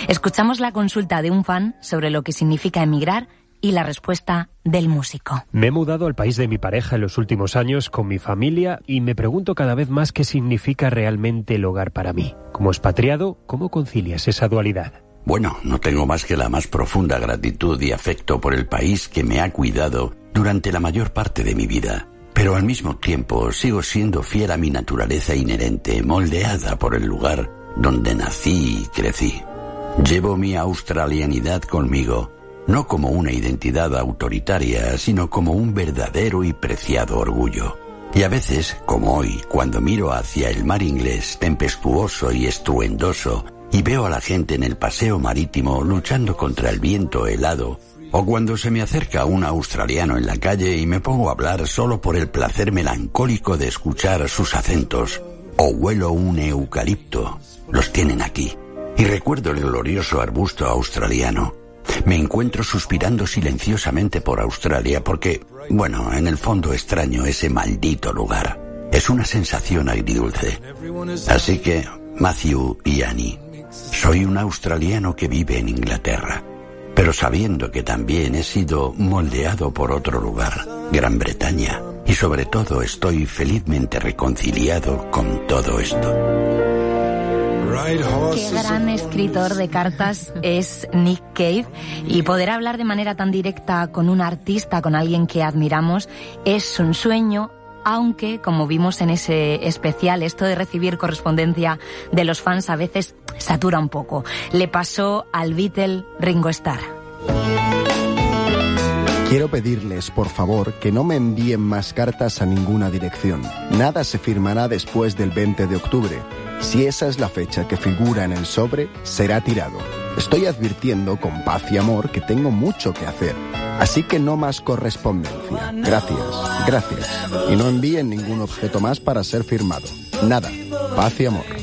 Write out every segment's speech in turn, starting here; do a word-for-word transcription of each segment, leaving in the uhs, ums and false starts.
Escuchamos la consulta de un fan sobre lo que significa emigrar y la respuesta del músico. Me he mudado al país de mi pareja en los últimos años con mi familia y me pregunto cada vez más qué significa realmente el hogar para mí. Como expatriado, ¿cómo concilias esa dualidad? Bueno, no tengo más que la más profunda gratitud y afecto por el país que me ha cuidado durante la mayor parte de mi vida. Pero al mismo tiempo sigo siendo fiel a mi naturaleza inherente, moldeada por el lugar donde nací y crecí. Llevo mi australianidad conmigo, no como una identidad autoritaria, sino como un verdadero y preciado orgullo. Y a veces, como hoy, cuando miro hacia el mar inglés, tempestuoso y estruendoso, y veo a la gente en el paseo marítimo luchando contra el viento helado, o cuando se me acerca un australiano en la calle y me pongo a hablar solo por el placer melancólico de escuchar sus acentos, o huelo un eucalipto, los tienen aquí, y recuerdo el glorioso arbusto australiano. Me encuentro suspirando silenciosamente por Australia porque, bueno, en el fondo extraño ese maldito lugar. Es una sensación agridulce. Así que, Matthew y Annie, soy un australiano que vive en Inglaterra, pero sabiendo que también he sido moldeado por otro lugar, Gran Bretaña, y sobre todo estoy felizmente reconciliado con todo esto. Qué gran escritor de cartas es Nick Cave, y poder hablar de manera tan directa con un artista, con alguien que admiramos, es un sueño. Aunque, como vimos en ese especial, esto de recibir correspondencia de los fans a veces satura un poco. Le pasó al Beatle Ringo Starr. Quiero pedirles, por favor, que no me envíen más cartas a ninguna dirección. Nada se firmará después del veinte de octubre. Si esa es la fecha que figura en el sobre, será tirado. Estoy advirtiendo con paz y amor que tengo mucho que hacer. Así que no más correspondencia. Gracias, gracias. Y no envíen ningún objeto más para ser firmado. Nada. Paz y amor.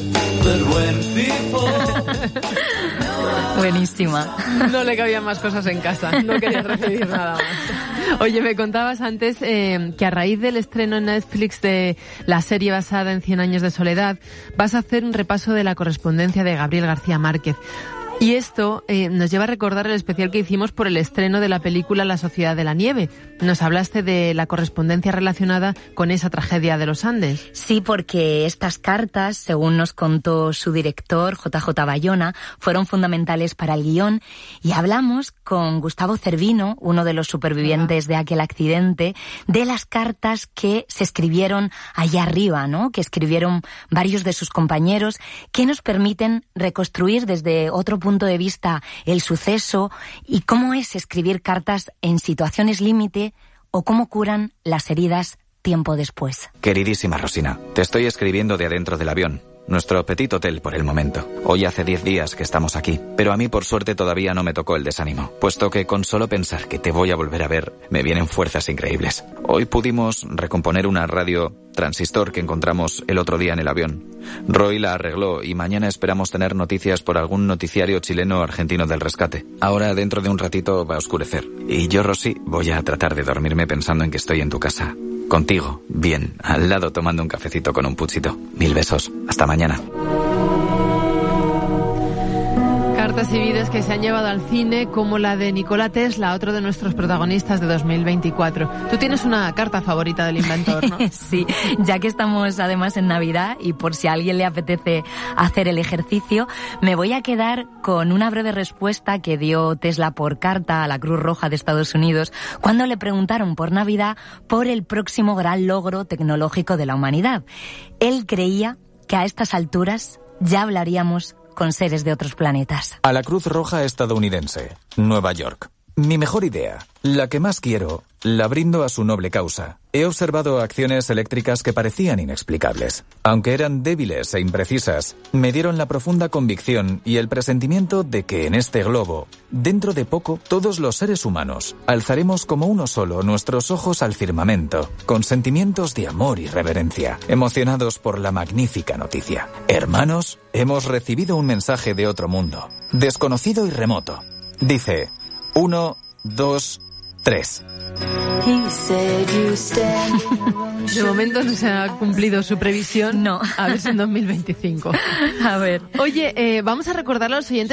Buenísima. No le cabían más cosas en casa. No quería recibir nada más. Oye, me contabas antes eh, que a raíz del estreno en Netflix de la serie basada en Cien años de soledad, vas a hacer un repaso de la correspondencia de Gabriel García Márquez. Y esto eh, nos lleva a recordar el especial que hicimos por el estreno de la película La Sociedad de la Nieve. Nos hablaste de la correspondencia relacionada con esa tragedia de los Andes. Sí, porque estas cartas, según nos contó su director, J J Bayona, fueron fundamentales para el guión. Y hablamos con Gustavo Cervino, uno de los supervivientes de aquel accidente, de las cartas que se escribieron allá arriba, ¿no? Que escribieron varios de sus compañeros, que nos permiten reconstruir desde otro punto punto de vista el suceso y cómo es escribir cartas en situaciones límite o cómo curan las heridas tiempo después. Queridísima Rosina, te estoy escribiendo de adentro del avión. Nuestro petit hotel por el momento. Hoy hace diez días que estamos aquí, pero a mí por suerte todavía no me tocó el desánimo, puesto que con solo pensar que te voy a volver a ver, me vienen fuerzas increíbles. Hoy pudimos recomponer una radio transistor que encontramos el otro día en el avión. Roy la arregló y mañana esperamos tener noticias por algún noticiario chileno o argentino del rescate. Ahora dentro de un ratito va a oscurecer. Y yo, Rosy, voy a tratar de dormirme pensando en que estoy en tu casa. Contigo, bien, al lado tomando un cafecito con un puchito. Mil besos. Hasta mañana. Cartas y vídeos que se han llevado al cine, como la de Nikola Tesla, otro de nuestros protagonistas de dos mil veinticuatro. Tú tienes una carta favorita del inventor, ¿no? Sí, ya que estamos además en Navidad y por si a alguien le apetece hacer el ejercicio, me voy a quedar con una breve respuesta que dio Tesla por carta a la Cruz Roja de Estados Unidos cuando le preguntaron por Navidad por el próximo gran logro tecnológico de la humanidad. Él creía que a estas alturas ya hablaríamos con seres de otros planetas. A la Cruz Roja estadounidense, Nueva York. Mi mejor idea, la que más quiero, la brindo a su noble causa. He observado acciones eléctricas que parecían inexplicables. Aunque eran débiles e imprecisas, me dieron la profunda convicción y el presentimiento de que en este globo, dentro de poco, todos los seres humanos alzaremos como uno solo nuestros ojos al firmamento, con sentimientos de amor y reverencia, emocionados por la magnífica noticia. Hermanos, hemos recibido un mensaje de otro mundo, desconocido y remoto. Dice: uno, dos, tres. De momento no se ha cumplido su previsión. No. A ver si en dos mil veinticinco. A ver. Oye, eh, vamos a recordar a los oyentes